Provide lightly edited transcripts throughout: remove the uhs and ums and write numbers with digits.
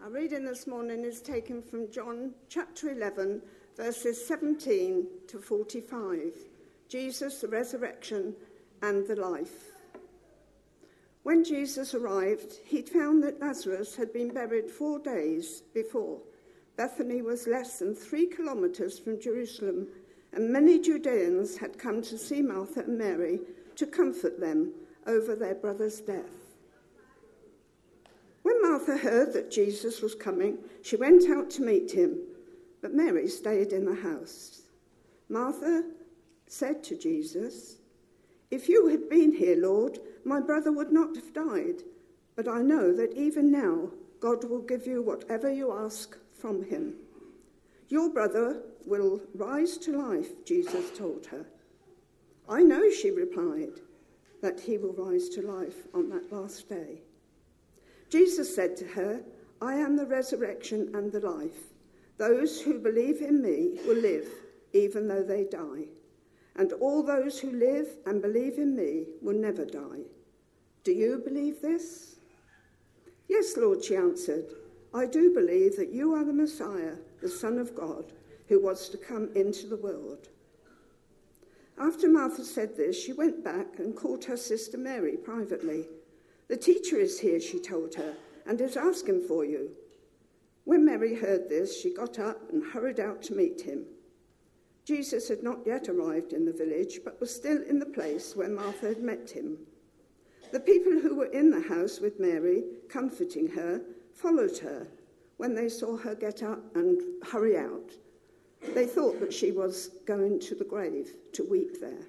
Our reading this morning is taken from John chapter 11, verses 17 to 45. Jesus, the resurrection and the life. When Jesus arrived, he found that Lazarus had been buried 4 days before. Bethany was less than 3 kilometers from Jerusalem, and many Judeans had come to see Martha and Mary to comfort them over their brother's death. When Martha heard that Jesus was coming, she went out to meet him, but Mary stayed in the house. Martha said to Jesus, "If you had been here, Lord, my brother would not have died, but I know that even now God will give you whatever you ask from him." "Your brother will rise to life," Jesus told her. "I know," she replied, "that he will rise to life on that last day." Jesus said to her, "I am the resurrection and the life. Those who believe in me will live even though they die. And all those who live and believe in me will never die. Do you believe this?" "Yes, Lord," she answered. "I do believe that you are the Messiah, the Son of God, who was to come into the world." After Martha said this, she went back and called her sister Mary privately. "The teacher is here," she told her, "and is asking for you." When Mary heard this, she got up and hurried out to meet him. Jesus had not yet arrived in the village, but was still in the place where Martha had met him. The people who were in the house with Mary, comforting her, followed her when they saw her get up and hurry out. They thought that she was going to the grave to weep there.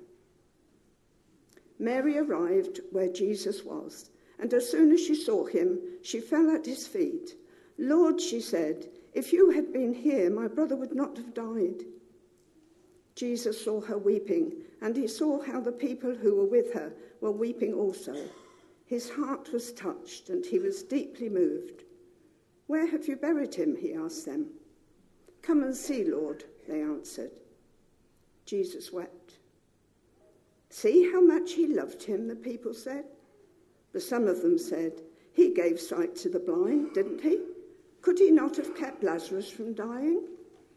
Mary arrived where Jesus was, and as soon as she saw him, she fell at his feet. "Lord," she said, "if you had been here, my brother would not have died." Jesus saw her weeping, and he saw how the people who were with her were weeping also. His heart was touched, and he was deeply moved. "Where have you buried him?" he asked them. "Come and see, Lord," they answered. Jesus wept. "See how much he loved him," the people said. But some of them said, "He gave sight to the blind, didn't he? Could he not have kept Lazarus from dying?"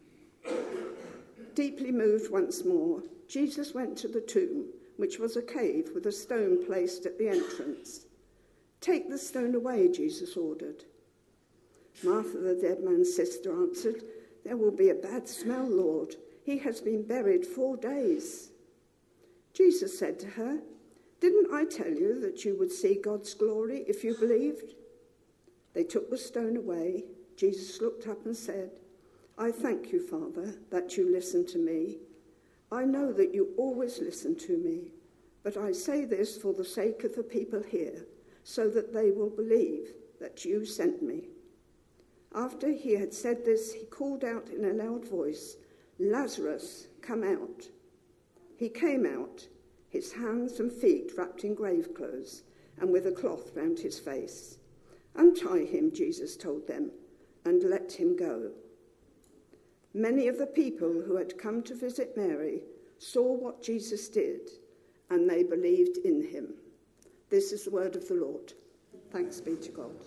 Deeply moved once more, Jesus went to the tomb, which was a cave with a stone placed at the entrance. "Take the stone away," Jesus ordered. Martha, the dead man's sister, answered, "There will be a bad smell, Lord. He has been buried 4 days." Jesus said to her, "Didn't I tell you that you would see God's glory if you believed?" They took the stone away. Jesus looked up and said, "I thank you, Father, that you listen to me. I know that you always listen to me, but I say this for the sake of the people here, so that they will believe that you sent me." After he had said this, he called out in a loud voice, "Lazarus, come out." He came out, his hands and feet wrapped in grave clothes, and with a cloth round his face. "Untie him," Jesus told them, "and let him go." Many of the people who had come to visit Mary saw what Jesus did, and they believed in him. This is the word of the Lord. Thanks be to God.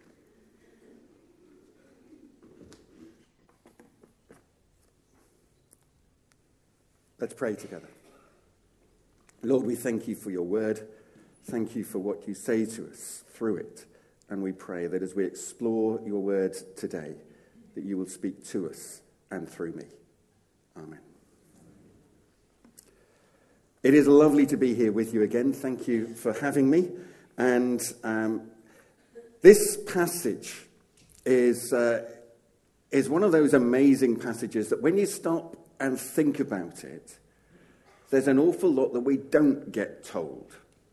Let's pray together. Lord, we thank you for your word. Thank you for what you say to us through it. And we pray that as we explore your word today, that you will speak to us and through me. Amen. It is lovely to be here with you again. Thank you for having me. And this passage is one of those amazing passages that when you stop and think about it, there's an awful lot that we don't get told.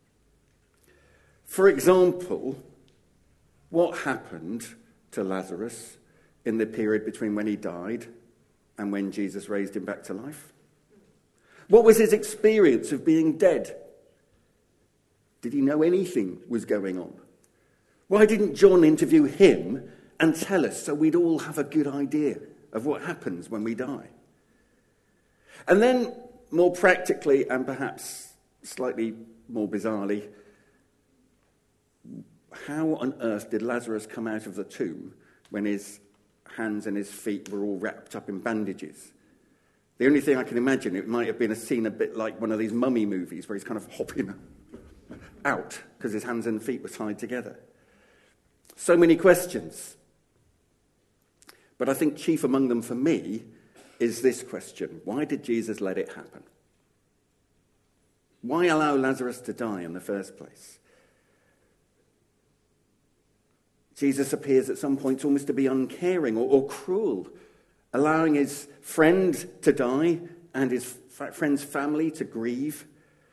For example, what happened to Lazarus in the period between when he died and when Jesus raised him back to life? What was his experience of being dead? Did he know anything was going on? Why didn't John interview him and tell us so we'd all have a good idea of what happens when we die? And then, more practically and perhaps slightly more bizarrely, how on earth did Lazarus come out of the tomb when his hands and his feet were all wrapped up in bandages. The only thing I can imagine, it might have been a scene a bit like one of these mummy movies where he's kind of hopping out because his hands and feet were tied together. So many questions. But I think chief among them for me is this question: why did Jesus let it happen? Why allow Lazarus to die in the first place? Jesus appears at some points almost to be uncaring or cruel, allowing his friend to die and his friend's family to grieve.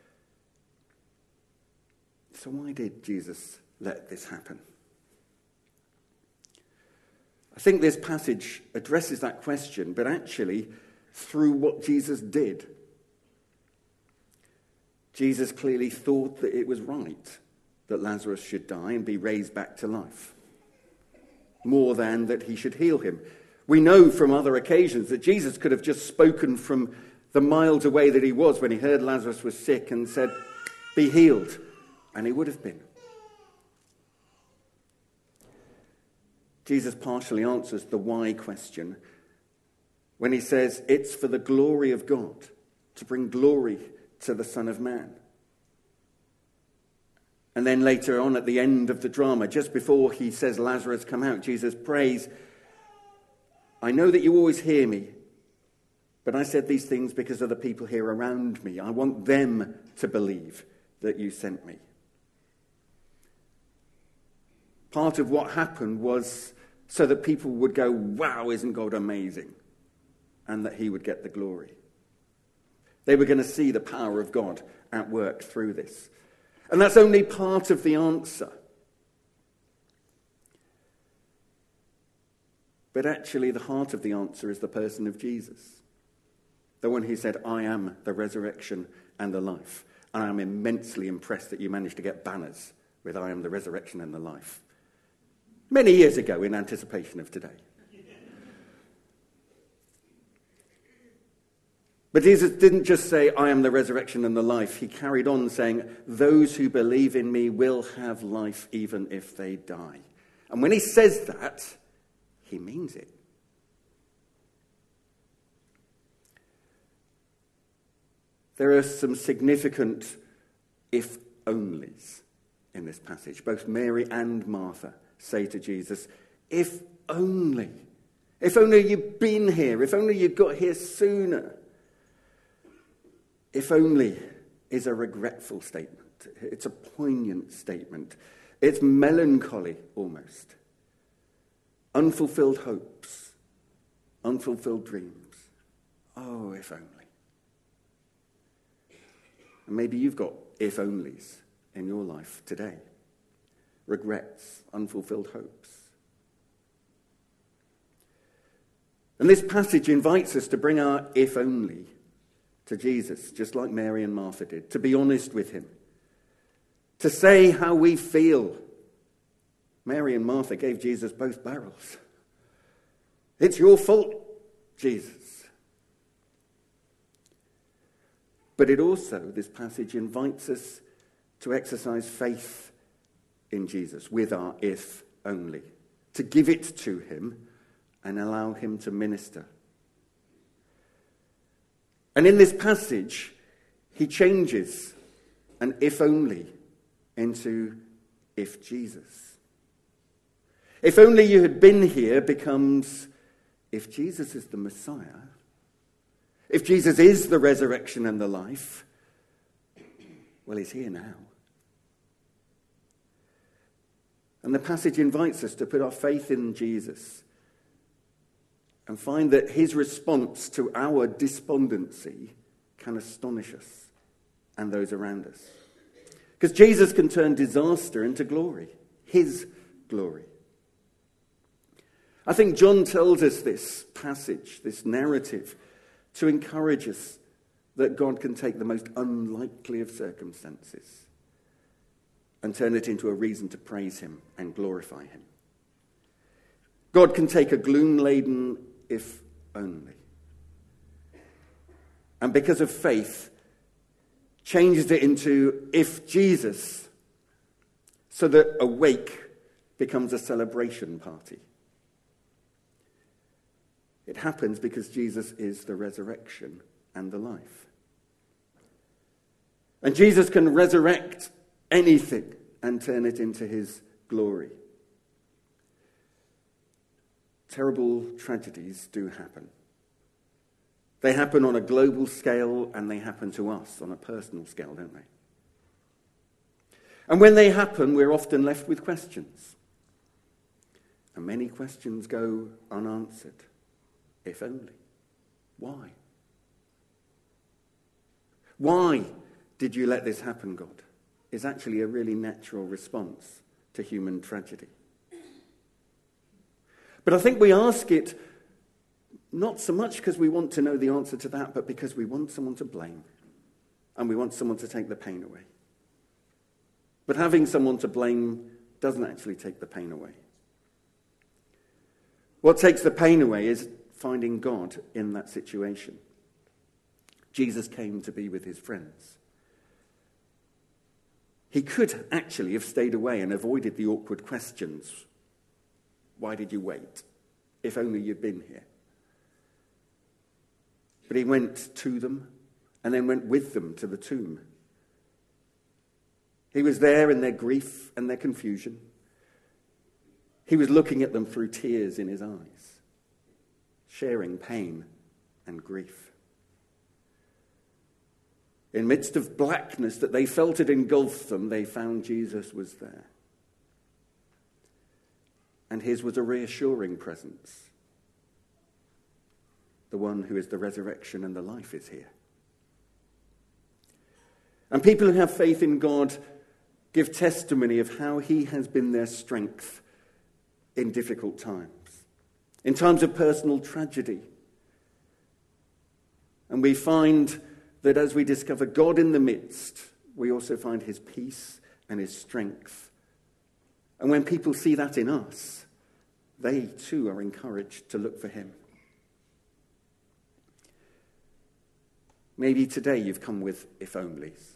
So why did Jesus let this happen? I think this passage addresses that question, but actually through what Jesus did. Jesus clearly thought that it was right that Lazarus should die and be raised back to life, more than that he should heal him. We know from other occasions that Jesus could have just spoken from the miles away that he was when he heard Lazarus was sick and said, "Be healed," and he would have been. Jesus partially answers the why question when he says it's for the glory of God, to bring glory to the Son of Man. And then later on at the end of the drama, just before he says, "Lazarus, come out," Jesus prays, "I know that you always hear me, but I said these things because of the people here around me. I want them to believe that you sent me." Part of what happened was so that people would go, "Wow, isn't God amazing?" And that he would get the glory. They were going to see the power of God at work through this. And that's only part of the answer. But actually, the heart of the answer is the person of Jesus. The one who said, "I am the resurrection and the life." And I'm immensely impressed that you managed to get banners with "I am the resurrection and the life" many years ago in anticipation of today. But Jesus didn't just say, "I am the resurrection and the life." He carried on saying, "Those who believe in me will have life even if they die." And when he says that, he means it. There are some significant if-onlys in this passage. Both Mary and Martha say to Jesus, "If only. If only you'd been here. If only you'd got here sooner." If only is a regretful statement. It's a poignant statement. It's melancholy almost. Unfulfilled hopes. Unfulfilled dreams. Oh, if only. And maybe you've got if-onlys in your life today. Regrets, unfulfilled hopes. And this passage invites us to bring our if-only to Jesus, just like Mary and Martha did, to be honest with him, to say how we feel. Mary and Martha gave Jesus both barrels. "It's your fault, Jesus." But it also, this passage invites us to exercise faith in Jesus with our if only, to give it to him and allow him to minister. And in this passage, he changes an if only into if Jesus. If only you had been here becomes if Jesus is the Messiah, if Jesus is the resurrection and the life, well, he's here now. And the passage invites us to put our faith in Jesus and find that his response to our despondency can astonish us and those around us. Because Jesus can turn disaster into glory, his glory. I think John tells us this passage, this narrative, to encourage us that God can take the most unlikely of circumstances and turn it into a reason to praise him and glorify him. God can take a gloom-laden if only, and because of faith, changes it into if Jesus, so that a wake becomes a celebration party. It happens because Jesus is the resurrection and the life. And Jesus can resurrect anything and turn it into his glory. Terrible tragedies do happen. They happen on a global scale and they happen to us on a personal scale, don't they? And when they happen, we're often left with questions. And many questions go unanswered. If only. Why? Why did you let this happen, God? Is actually a really natural response to human tragedy. But I think we ask it not so much because we want to know the answer to that, but because we want someone to blame. And we want someone to take the pain away. But having someone to blame doesn't actually take the pain away. What takes the pain away is finding God in that situation. Jesus came to be with his friends. He could actually have stayed away and avoided the awkward questions. Why did you wait? If only you'd been here. But he went to them and then went with them to the tomb. He was there in their grief and their confusion. He was looking at them through tears in his eyes, sharing pain and grief. In midst of blackness that they felt it engulfed them, they found Jesus was there. And his was a reassuring presence. The one who is the resurrection and the life is here. And people who have faith in God give testimony of how he has been their strength in difficult times, in times of personal tragedy. And we find that as we discover God in the midst, we also find his peace and his strength. And when people see that in us, they too are encouraged to look for him. Maybe today you've come with if onlys.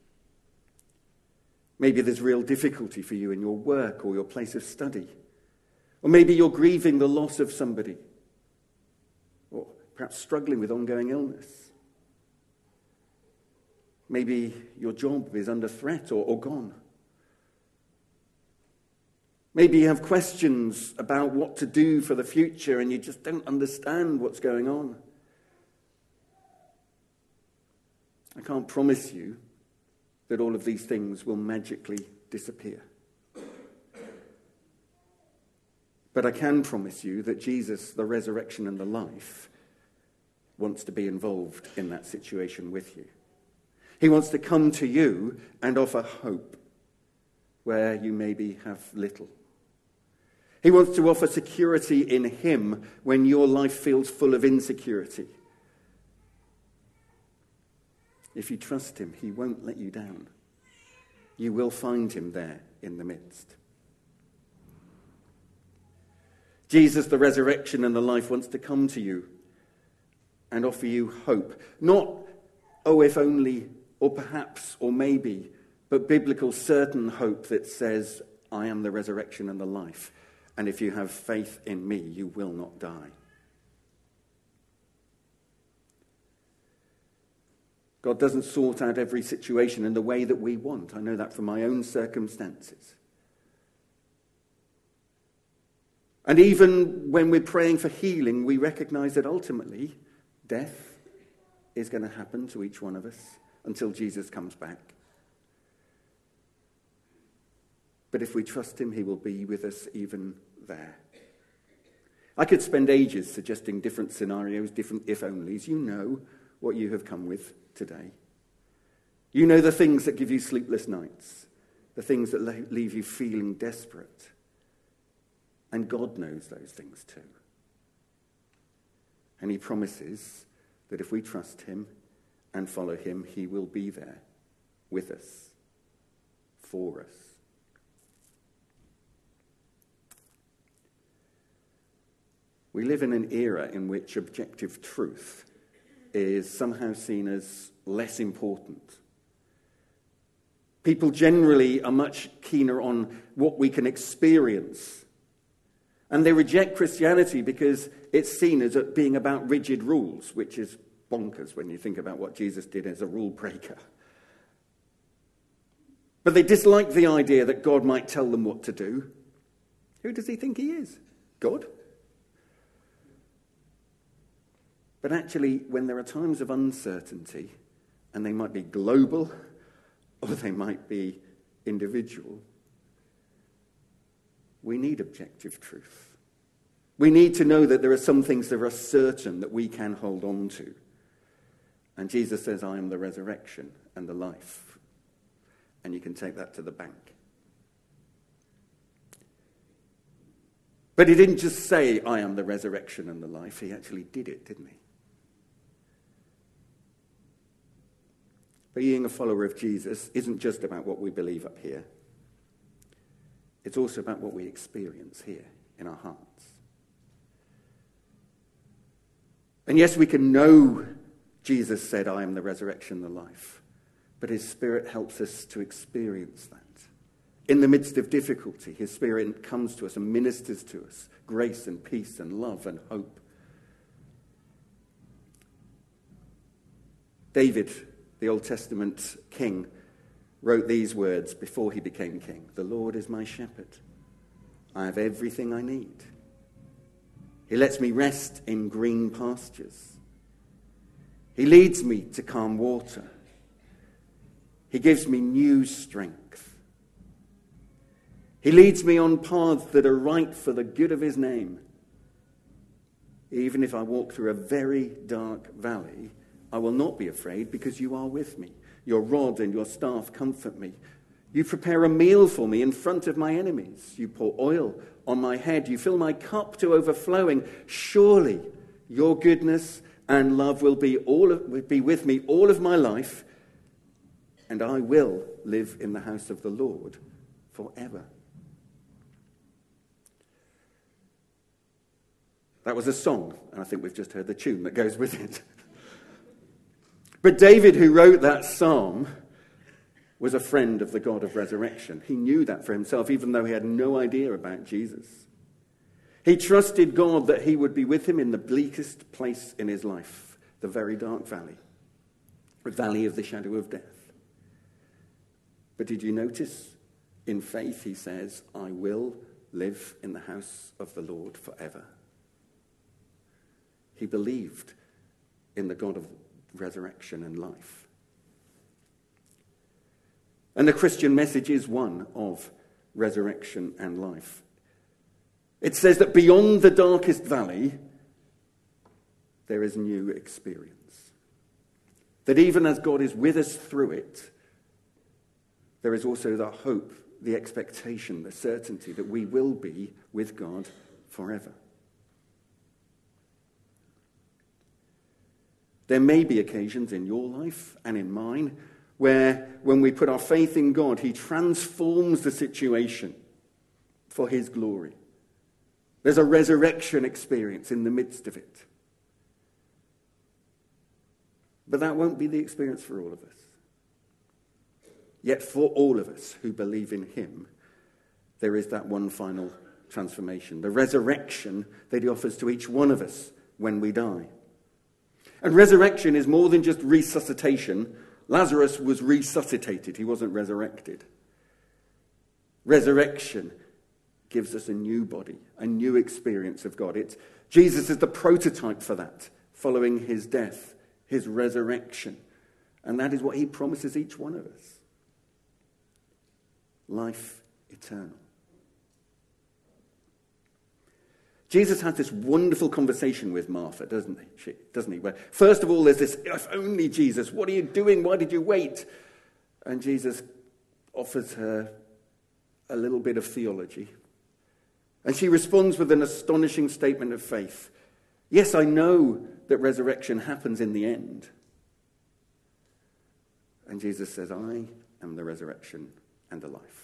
Maybe there's real difficulty for you in your work or your place of study. Or maybe you're grieving the loss of somebody. Or perhaps struggling with ongoing illness. Maybe your job is under threat or gone. Maybe you have questions about what to do for the future and you just don't understand what's going on. I can't promise you that all of these things will magically disappear. But I can promise you that Jesus, the resurrection and the life, wants to be involved in that situation with you. He wants to come to you and offer hope where you maybe have little. He wants to offer security in him when your life feels full of insecurity. If you trust him, he won't let you down. You will find him there in the midst. Jesus, the resurrection and the life, wants to come to you and offer you hope. Not, oh, if only, or perhaps, or maybe, but biblical certain hope that says, I am the resurrection and the life. And if you have faith in me, you will not die. God doesn't sort out every situation in the way that we want. I know that from my own circumstances. And even when we're praying for healing, we recognize that ultimately death is going to happen to each one of us until Jesus comes back. But if we trust him, he will be with us even there. I could spend ages suggesting different scenarios, different if-onlys. You know what you have come with today. You know the things that give you sleepless nights, the things that leave you feeling desperate. And God knows those things too. And he promises that if we trust him and follow him, he will be there with us, for us. We live in an era in which objective truth is somehow seen as less important. People generally are much keener on what we can experience And they reject Christianity because it's seen as being about rigid rules, which is bonkers when you think about what Jesus did as a rule breaker. But they dislike the idea that God might tell them what to do. Who does he think he is? God? But actually, when there are times of uncertainty, and they might be global or they might be individual, we need objective truth. We need to know that there are some things that are certain that we can hold on to. And Jesus says, I am the resurrection and the life. And you can take that to the bank. But he didn't just say, I am the resurrection and the life. He actually did it, didn't he? Being a follower of Jesus isn't just about what we believe up here. It's also about what we experience here in our hearts. And yes, we can know Jesus said, I am the resurrection and the life. But his Spirit helps us to experience that. In the midst of difficulty, his Spirit comes to us and ministers to us grace and peace and love and hope. David, the Old Testament king, wrote these words before he became king. The Lord is my shepherd. I have everything I need. He lets me rest in green pastures. He leads me to calm water. He gives me new strength. He leads me on paths that are right for the good of his name. Even if I walk through a very dark valley, I will not be afraid because you are with me. Your rod and your staff comfort me. You prepare a meal for me in front of my enemies. You pour oil on my head. You fill my cup to overflowing. Surely your goodness and love will be with me all of my life, and I will live in the house of the Lord forever. That was a song, and I think we've just heard the tune that goes with it. But David, who wrote that psalm, was a friend of the God of resurrection. He knew that for himself, even though he had no idea about Jesus. He trusted God that he would be with him in the bleakest place in his life, the very dark valley, the valley of the shadow of death. But did you notice? In faith, he says, I will live in the house of the Lord forever. He believed in the God of resurrection and life. And the Christian message is one of resurrection and life. It says that beyond the darkest valley, there is new experience. That even as God is with us through it, there is also the hope, the expectation, the certainty that we will be with God forever. There may be occasions in your life and in mine where when we put our faith in God, he transforms the situation for his glory. There's a resurrection experience in the midst of it. But that won't be the experience for all of us. Yet for all of us who believe in him, there is that one final transformation, the resurrection that he offers to each one of us when we die. And resurrection is more than just resuscitation. Lazarus was resuscitated. He wasn't resurrected. Resurrection gives us a new body, a new experience of God. Jesus is the prototype for that, following his death, his resurrection. And that is what he promises each one of us. Life eternal. Jesus had this wonderful conversation with Martha, doesn't he? Where, first of all, there's this, if only Jesus, what are you doing? Why did you wait? And Jesus offers her a little bit of theology. And she responds with an astonishing statement of faith. Yes, I know that resurrection happens in the end. And Jesus says, I am the resurrection and the life.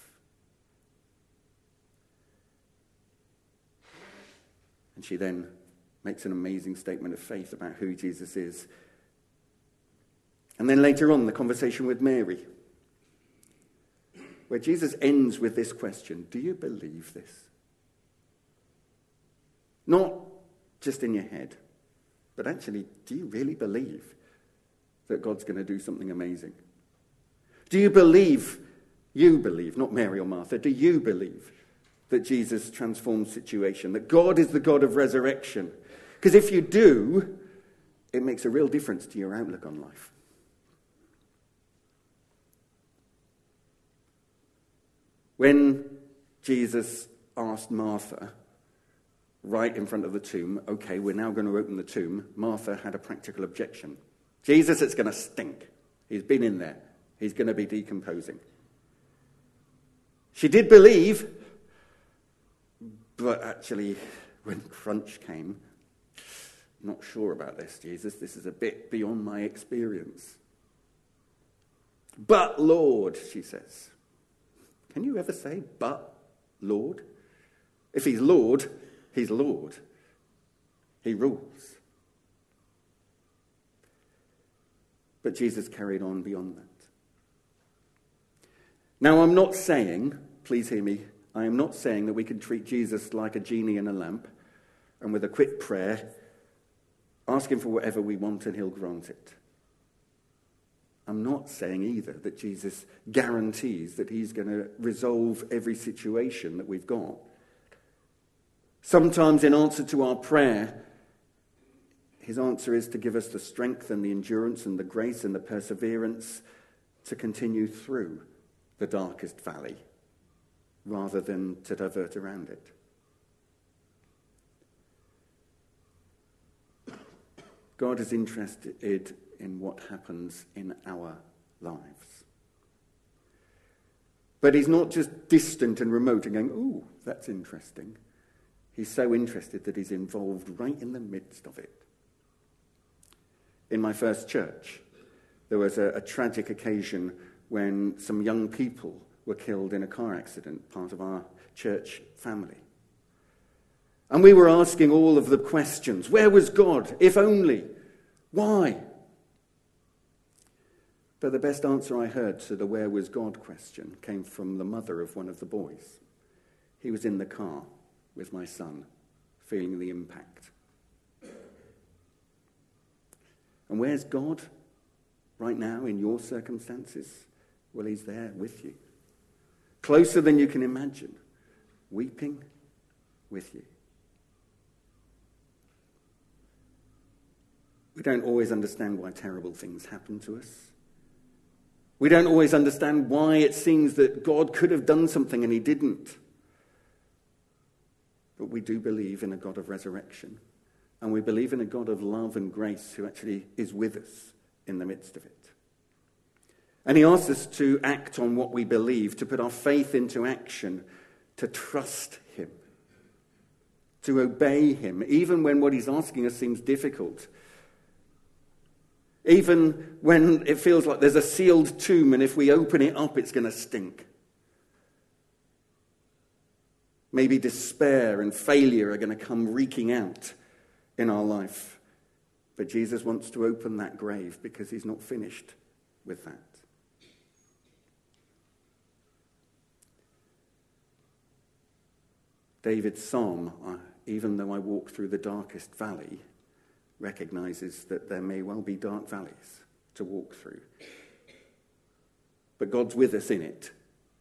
And she then makes an amazing statement of faith about who Jesus is. And then later on, the conversation with Mary, where Jesus ends with this question, do you believe this? Not just in your head, but actually, do you really believe that God's going to do something amazing? Do you believe, not Mary or Martha, do you believe that Jesus transforms situation, that God is the God of resurrection? Because if you do, it makes a real difference to your outlook on life. When Jesus asked Martha, right in front of the tomb, okay, we're now going to open the tomb, Martha had a practical objection. Jesus, it's going to stink. He's been in there. He's going to be decomposing. She did believe, but actually, when crunch came, not sure about this, Jesus. This is a bit beyond my experience. But Lord, she says. Can you ever say, but Lord? If he's Lord, he's Lord. He rules. But Jesus carried on beyond that. Now, I'm not saying, please hear me, I am not saying that we can treat Jesus like a genie in a lamp and with a quick prayer, ask him for whatever we want and he'll grant it. I'm not saying either that Jesus guarantees that he's going to resolve every situation that we've got. Sometimes in answer to our prayer, his answer is to give us the strength and the endurance and the grace and the perseverance to continue through the darkest valley rather than to divert around it. God is interested in what happens in our lives. But he's not just distant and remote and going, ooh, that's interesting. He's so interested that he's involved right in the midst of it. In my first church, there was a tragic occasion when some young people were killed in a car accident, part of our church family. And we were asking all of the questions. Where was God? If only. Why? But the best answer I heard to the where was God question came from the mother of one of the boys. He was in the car with my son, feeling the impact. And where's God right now in your circumstances? Well, he's there with you. Closer than you can imagine. Weeping with you. We don't always understand why terrible things happen to us. We don't always understand why it seems that God could have done something and he didn't. But we do believe in a God of resurrection. And we believe in a God of love and grace who actually is with us in the midst of it. And he asks us to act on what we believe, to put our faith into action, to trust him, to obey him, even when what he's asking us seems difficult. Even when it feels like there's a sealed tomb and if we open it up, it's going to stink. Maybe despair and failure are going to come reeking out in our life. But Jesus wants to open that grave because he's not finished with that. David's psalm, even though I walk through the darkest valley, recognizes that there may well be dark valleys to walk through. But God's with us in it.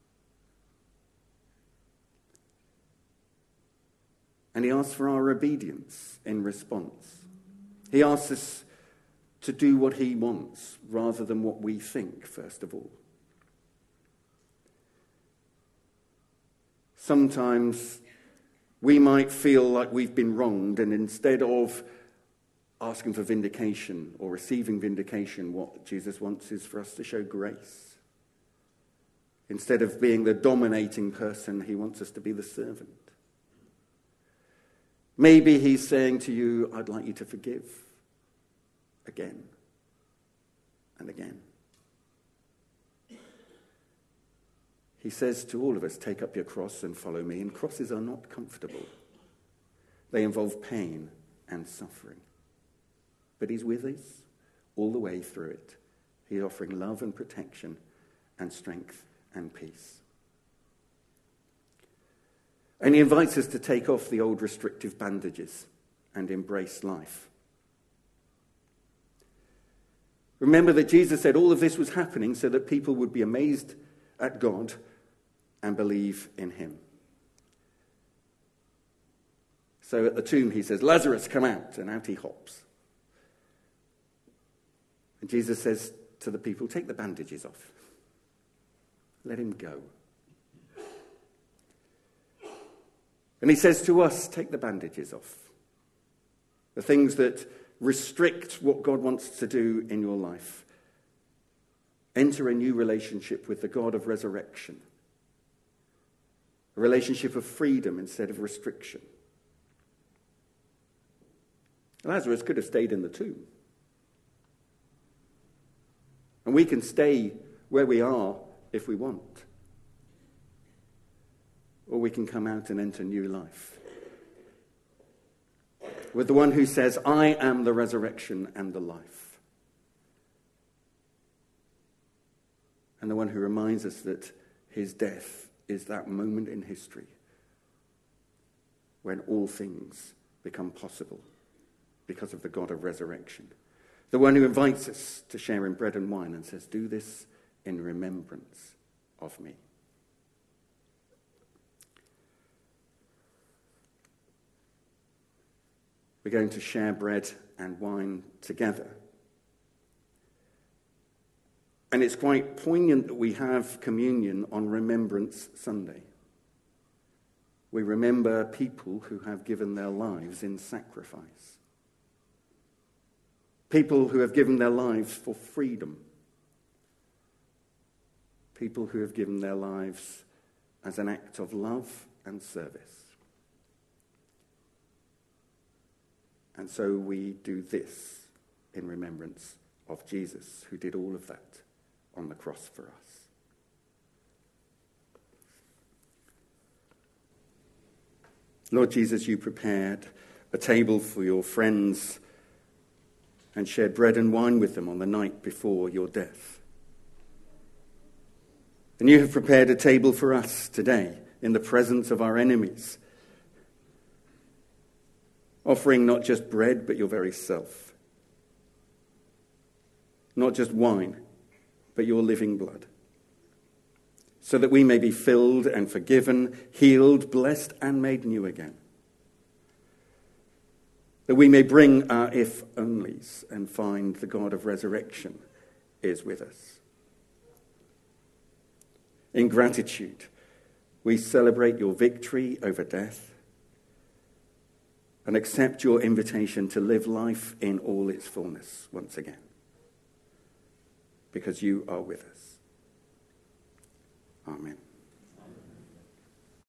And he asks for our obedience in response. He asks us to do what he wants rather than what we think, first of all. Sometimes we might feel like we've been wronged, and instead of asking for vindication or receiving vindication, what Jesus wants is for us to show grace. Instead of being the dominating person, he wants us to be the servant. Maybe he's saying to you, I'd like you to forgive again and again. He says to all of us, take up your cross and follow me. And crosses are not comfortable. They involve pain and suffering. But he's with us all the way through it. He's offering love and protection and strength and peace. And he invites us to take off the old restrictive bandages and embrace life. Remember that Jesus said all of this was happening so that people would be amazed at God and believe in him. So at the tomb he says, "Lazarus, come out," and out he hops. And Jesus says to the people, "Take the bandages off. Let him go." And he says to us, take the bandages off. The things that restrict what God wants to do in your life. Enter a new relationship with the God of resurrection. A relationship of freedom instead of restriction. Lazarus could have stayed in the tomb. And we can stay where we are if we want. Or we can come out and enter new life. With the one who says, "I am the resurrection and the life." And the one who reminds us that his death is that moment in history when all things become possible because of the God of resurrection. The one who invites us to share in bread and wine and says, "Do this in remembrance of me." We're going to share bread and wine together. And it's quite poignant that we have communion on Remembrance Sunday. We remember people who have given their lives in sacrifice. People who have given their lives for freedom. People who have given their lives as an act of love and service. And so we do this in remembrance of Jesus, who did all of that on the cross for us. Lord Jesus, you prepared a table for your friends and shared bread and wine with them on the night before your death. And you have prepared a table for us today in the presence of our enemies, offering not just bread, but your very self. Not just wine, but your living blood. So that we may be filled and forgiven, healed, blessed, and made new again. That we may bring our if-onlys and find the God of resurrection is with us. In gratitude, we celebrate your victory over death and accept your invitation to live life in all its fullness once again, because you are with us. Amen.